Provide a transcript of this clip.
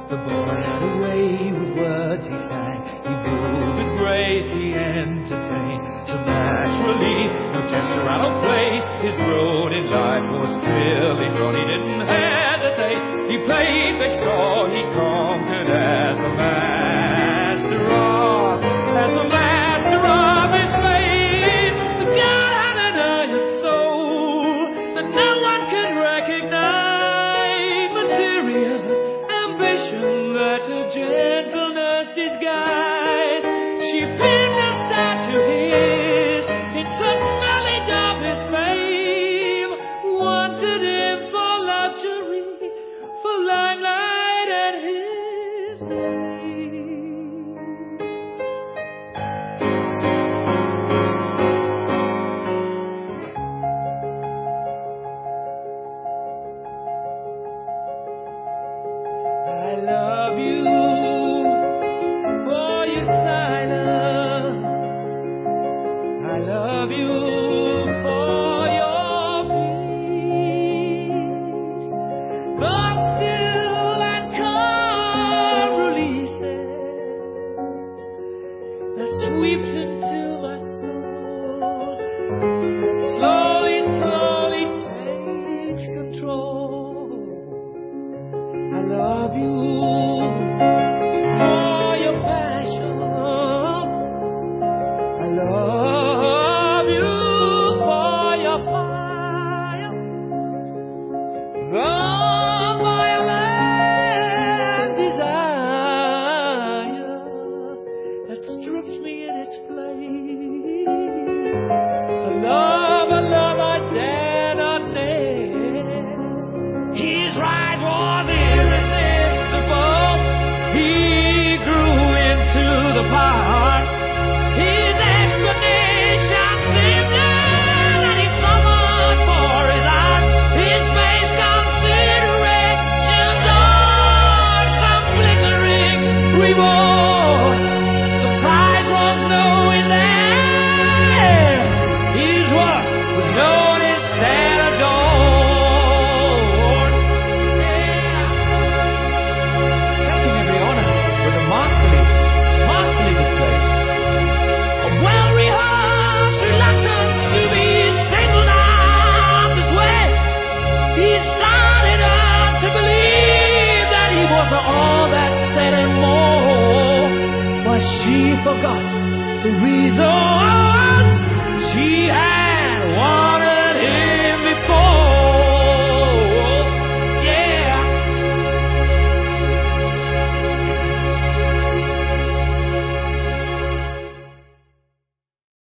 The boy had a way with words he sang. He moved with grace, he entertained. So naturally, no gesture out of place. His road in life was clearly drawn. He didn't hesitate. He played the star. He conquered as the master of his fate. The God had an iron soul that no one can recognize. Material ambition that her gentleness disguised. She pinned a star to his in some knowledge of his fame. Wanted him for luxury, for limelight and his name. I love you.